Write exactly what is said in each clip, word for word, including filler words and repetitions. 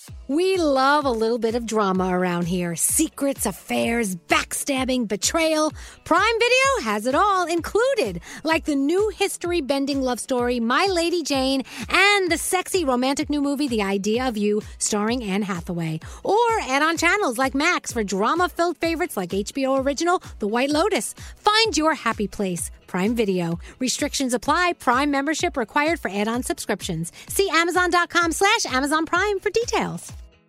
We love a little bit of drama around here. Secrets, affairs, backstabbing, betrayal. Prime Video has it all included. Like the new history-bending love story, My Lady Jane, and the sexy romantic new movie, The Idea of You, starring Anne Hathaway. Or add-on channels like Max for drama-filled favorites like H B O original The White Lotus. Find your happy place. Prime Video. Restrictions apply. Prime membership required for add-on subscriptions. See Amazon.com slash Amazon Prime for details.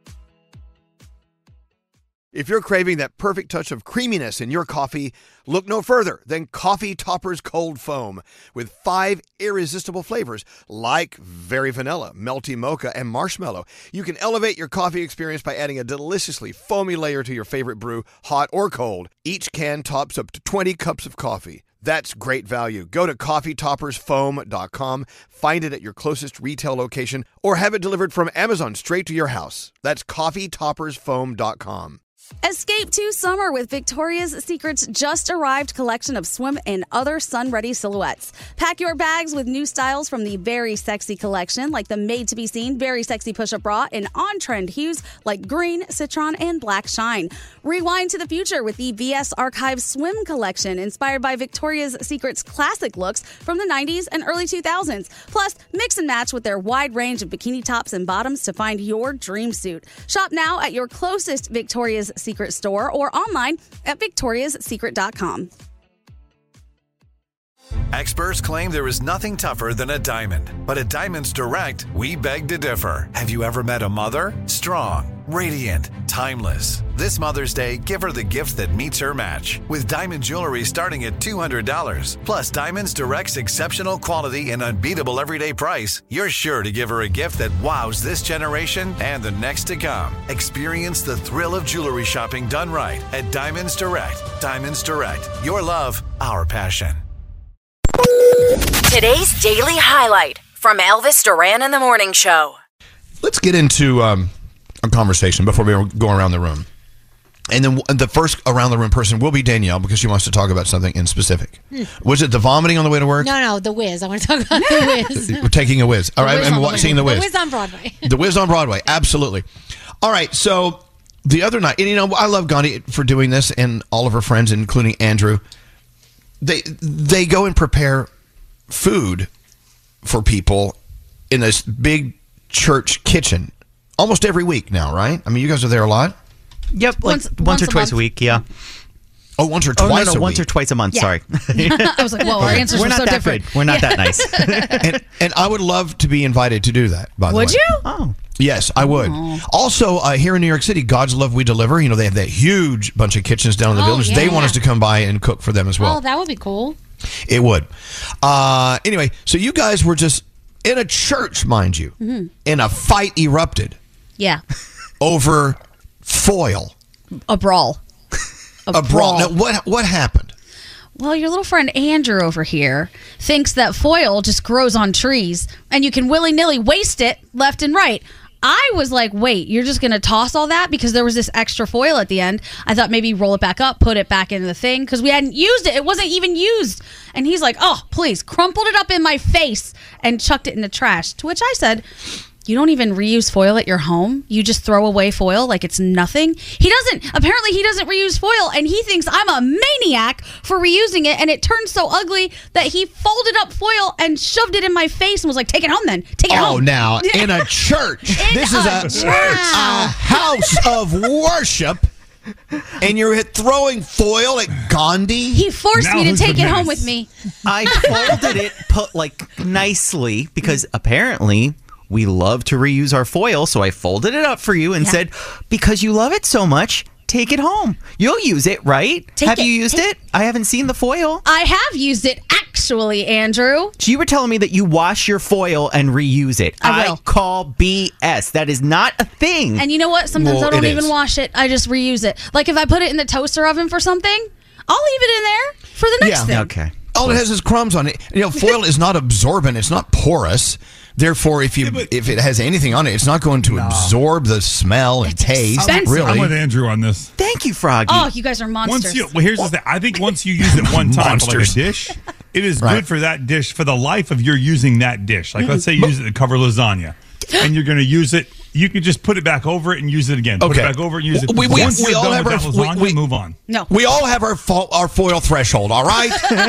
If you're craving that perfect touch of creaminess in your coffee, look no further than Coffee Topper's Cold Foam with five irresistible flavors like very vanilla, melty mocha, and marshmallow. You can elevate your coffee experience by adding a deliciously foamy layer to your favorite brew, hot or cold. Each can tops up to twenty cups of coffee. That's great value. Go to coffee toppers foam dot com, find it at your closest retail location, or have it delivered from Amazon straight to your house. That's coffee toppers foam dot com. Escape to summer with Victoria's Secret's just arrived collection of swim and other sun-ready silhouettes. Pack your bags with new styles from the Very Sexy collection, like the made-to-be-seen Very Sexy push-up bra, and on-trend hues like green, citron, and black shine. Rewind to the future with the V S Archive Swim collection, inspired by Victoria's Secret's classic looks from the nineties and early two thousands. Plus, mix and match with their wide range of bikini tops and bottoms to find your dream suit. Shop now at your closest Victoria's Secret store or online at victorias secret dot com. Experts claim there is nothing tougher than a diamond. But at Diamonds Direct, we beg to differ. Have you ever met a mother? Strong, radiant, timeless. This Mother's Day, give her the gift that meets her match. With diamond jewelry starting at two hundred dollars. Plus Diamonds Direct's exceptional quality and unbeatable everyday price, you're sure to give her a gift that wows this generation and the next to come. Experience the thrill of jewelry shopping done right at Diamonds Direct. Diamonds Direct. Your love, our passion. Today's daily highlight from Elvis Duran in the Morning Show. Let's get into um, a conversation before we go around the room. And then the first around the room person will be Danielle because she wants to talk about something in specific. Hmm. Was it the vomiting on the way to work? No, no, The Wiz. I want to talk about The Wiz. We're taking a whiz. All right, I'm seeing The Wiz. The Wiz on Broadway. The Wiz on Broadway, absolutely. All right, so the other night, and you know, I love Gandhi for doing this and all of her friends, including Andrew. They they go and prepare food for people in this big church kitchen almost every week now, right? I mean, you guys are there a lot? Yep, like Once- once, once or a twice month. a week, yeah. Oh, once or Oh, twice no, no, a once week. or twice a month, Yeah. sorry. I was like, whoa, our answers We're were not so that different. good. We're not that nice. and, and I would love to be invited to do that, by the way. Would you? Oh. Yes, I would. Also, uh, here in New York City, God's Love We Deliver, you know, they have that huge bunch of kitchens down in the Oh, village. They yeah. want us to come by and cook for them as well. Oh, that would be cool. It would. Uh, anyway, so you guys were just in a church, mind you, Mm-hmm. and a fight erupted Yeah. over foil. A brawl. A brawl. Now, what what happened? Well, your little friend Andrew over here thinks that foil just grows on trees and you can willy-nilly waste it left and right. I was like, wait, you're just going to toss all that because there was this extra foil at the end. I thought maybe roll it back up, put it back into the thing because we hadn't used it. It wasn't even used. And he's like, oh, please, crumpled it up in my face and chucked it in the trash. To which I said, you don't even reuse foil at your home. You just throw away foil like it's nothing. He doesn't. Apparently, he doesn't reuse foil, and he thinks I'm a maniac for reusing it. And it turned so ugly that he folded up foil and shoved it in my face and was like, "Take it home, then. Take it Oh, home." now, in a church. In This is a a, church. a house of worship, and you're throwing foil at Gandhi? He forced Now me to who's take the it home menace? with me. I folded it put like nicely because apparently we love to reuse our foil. So I folded it up for you and Yeah. said, because you love it so much, take it home. You'll use it, right? Take Have it. you used Take- it? I haven't seen the foil. I have used it, actually, Andrew. So you were telling me that you wash your foil and reuse it. I will. call B S. That is not a thing. And you know what? Sometimes Well, I don't it even is. wash it. I just reuse it. Like if I put it in the toaster oven for something, I'll leave it in there for the next Yeah. thing. okay. All it has is crumbs on it. You know, foil is not absorbent. It's not porous. Therefore, if you if it has anything on it, it's not going to absorb the smell and taste. expensive. Really, I'm with Andrew on this. Thank you, Froggy. Oh, you guys are monsters. Once you, well, here's the thing. I think once you use it one time for like a Monsters. dish, it is Right. good for that dish for the life of your using that dish. Like, let's say you use it to cover lasagna, and you're going to use it you could just put it back over it and use it again. Put Okay. it back over it and use it. We- we- Once we you're all done have with our- that lasagna, we- we- move on. No. We all have our fo- our foil threshold, all right?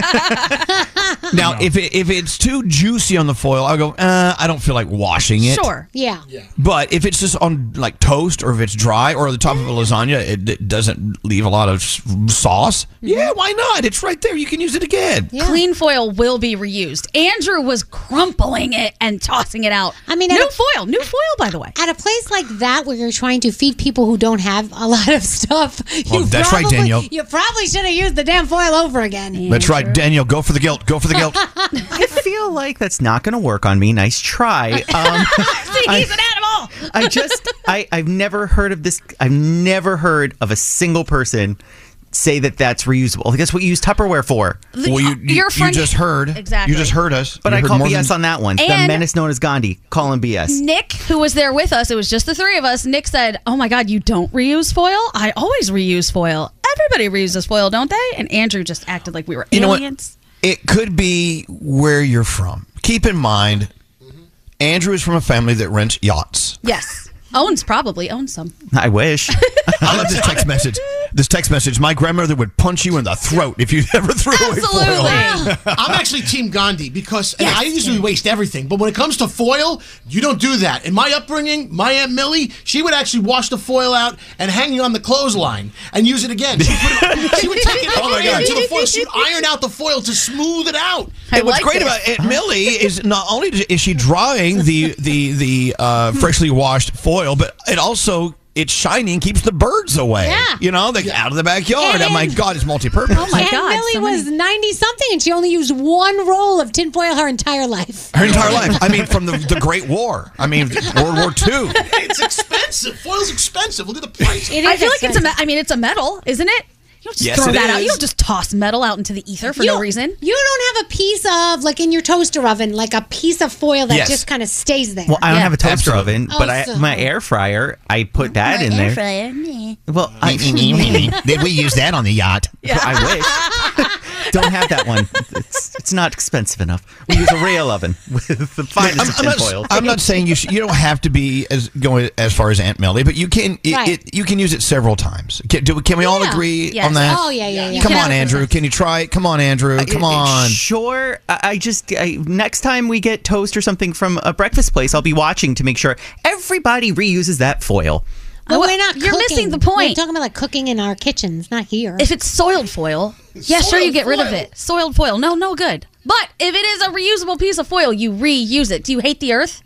Now, No. if it, if it's too juicy on the foil, I'll go, uh, I don't feel like washing it. Sure. Yeah. But if it's just on like toast or if it's dry or the top of a lasagna, it, it doesn't leave a lot of s- sauce. Yeah, why not? It's right there. You can use it again. Yeah. Clean foil will be reused. Andrew was crumpling it and tossing it out. I mean, new at a- foil, new foil, by the way. At a place like that where you're trying to feed people who don't have a lot of stuff, Well, you that's right, probably, Danielle. You probably should have used the damn foil over again. That's right, Daniel. Go for the guilt. Go for the guilt. I feel like that's not going to work on me. Nice try. Um, See, he's an animal. I just, I, I've never heard of this. I've never heard of a single person say that that's reusable. Like, that's what you use Tupperware for. Well, you, you, Your friend- you just heard. Exactly. You just heard us. But You I heard call more B S than- on that one. the And- menace known as Gandhi. Call him B S. Nick, who was there with us, it was just the three of us. Nick said, "Oh my God, you don't reuse foil? I always reuse foil. Everybody reuses foil, don't they?" And Andrew just acted like we were You know what? aliens. It could be where you're from. Keep in mind, Andrew is from a family that rents yachts. Yes. Owns probably owns some. I wish. I love this text message. This text message. My grandmother would punch you in the throat if you ever threw away foil. Absolutely. I'm actually Team Gandhi because and I usually waste everything, but when it comes to foil, you don't do that. In my upbringing, my Aunt Millie, she would actually wash the foil out and hang it on the clothesline and use it again. She, put it, she would take it Oh my iron God. into the foil. She would iron out the foil to smooth it out. I And what's like great this. about Aunt Millie is not only is she drying the the the uh, freshly washed foil, but it also it's shining, keeps the birds away. Yeah. You know, they get out of the backyard. And- oh my God, it's multi-purpose. Oh my Aunt God, Millie so was many- ninety something and she only used one roll of tinfoil her entire life. Her entire life. I mean, from the, the Great War. I mean, World War Two. It's expensive. Foil's expensive. Look at the price. It I is feel like it's a. expensive. Me- I mean, it's a metal, isn't it? You don't just Yes, throw it that out. is. You don't just toss metal out into the ether for You- no reason. You don't have a piece of, like in your toaster oven, like a piece of foil that Yes. just kind of stays there. Well, I don't Yeah. have a toaster Absolutely. oven, Oh, but I, so- my air fryer, I put that in there. Well, I, Did we use that on the yacht? I wish. Don't have that one. It's it's not expensive enough. We use a rail oven with the finest I'm, of I'm not, tinfoil. I'm not saying you should, you don't have to be as going as far as Aunt Millie, but you can it, Right. it, you can use it several times. Can, do, can we all Yeah. agree Yes. on that? Oh, yeah, yeah, yeah. Come You on, can- Andrew. Can you try it? Come on, Andrew. Come Uh, on. Sure. I I just I, next time we get toast or something from a breakfast place, I'll be watching to make sure everybody reuses that foil. But Well, we're not you're cooking. missing the point. We're talking about like cooking in our kitchens, not here. If it's soiled foil, yeah, sure, you Soiled get rid of foil. it. Soiled foil, no, no good. But if it is a reusable piece of foil, you reuse it. Do you hate the earth?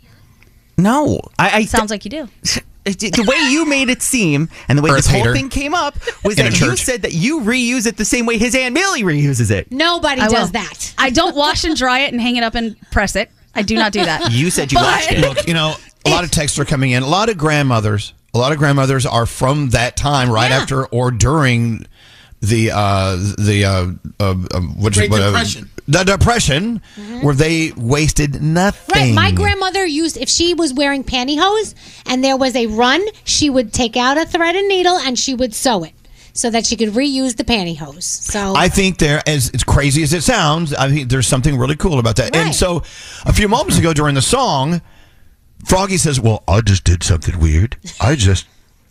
No, I, I Sounds like you do. the way you made it seem and the way Earth this whole hater. thing came up was In a that you church. said that you reuse it the same way his Aunt Millie reuses it. Nobody I will. does that. I don't wash and dry it and hang it up and press it. I do not do that. You said you But- watched it. Look, you know, a lot of texts are coming in. A lot of grandmothers, a lot of grandmothers are from that time, right Yeah. after or during the uh, the uh, uh, uh, what, Great what, uh, Depression. the depression, where they wasted nothing. Right. My grandmother used, if she was wearing pantyhose and there was a run, she would take out a thread and needle and she would sew it so that she could reuse the pantyhose. So I think there, as as crazy as it sounds, I think there's something really cool about that. And Right. so, a few moments ago during the song, Froggy says, "Well, I just did something weird. I just,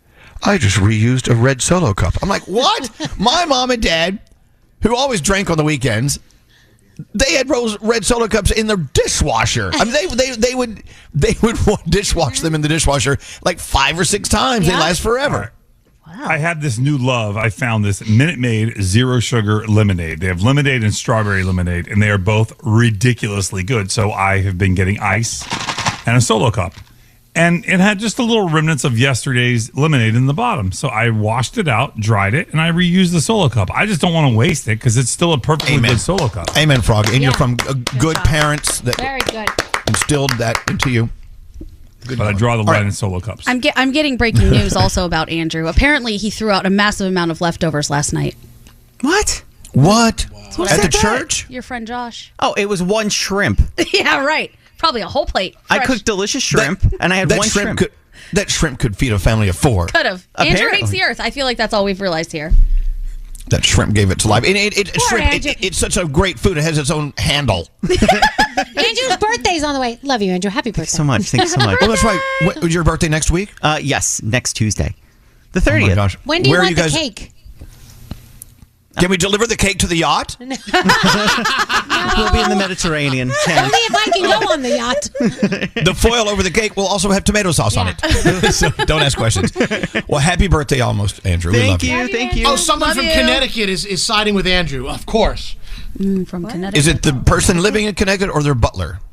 I just reused a red Solo cup." I'm like, "What?" My mom and dad, who always drank on the weekends, they had rose, red Solo cups in their dishwasher. I mean, they they they would they would dishwash them in the dishwasher like five or six times. They Yeah. last forever. I had this new love. I found this Minute Maid zero sugar lemonade. They have lemonade and strawberry lemonade, and they are both ridiculously good. So I have been getting ice and a Solo cup. And it had just a little remnants of yesterday's lemonade in the bottom. So I washed it out, dried it, and I reused the Solo cup. I just don't want to waste it because it's still a perfectly Amen. good Solo cup. Amen, Froggy. And you're Yeah. from uh, good job. parents that very good. instilled that into you. Good But I going. draw the All line right. in Solo cups. I'm, get, I'm getting breaking news also about Andrew. Apparently, he threw out a massive amount of leftovers last night. What? What? Who At said the that? church? Your friend Josh. Oh, it was one shrimp. Yeah, right. Probably a whole plate. I Fresh. cooked delicious shrimp, That- and I had that one shrimp. shrimp. Could, that shrimp could feed a family of four. Could have. Andrew Apparently. hates the earth. I feel like that's all we've realized here. That shrimp gave it to life. And it, it, Poor shrimp, it, Andrew. it- it's such a great food. It has its own handle. Andrew's birthday's on the way. Love you, Andrew. Happy birthday. Thanks so much. Thanks so much. Oh, that's right. When, was your birthday next week? Uh, yes, next Tuesday, the Oh my thirtieth. gosh. When do you Where are want you guys? the cake? Can we deliver the cake to the yacht? We'll be in the Mediterranean. Ken. Only if I can go on the yacht. The foil over the cake will also have tomato sauce on it. So don't ask questions. Well, happy birthday almost, Andrew. we love Thank you. Thank you. Oh, someone Love from you. Connecticut is, is siding with Andrew. Of course. Mm, from Connecticut. Is it the person living in Connecticut or their butler?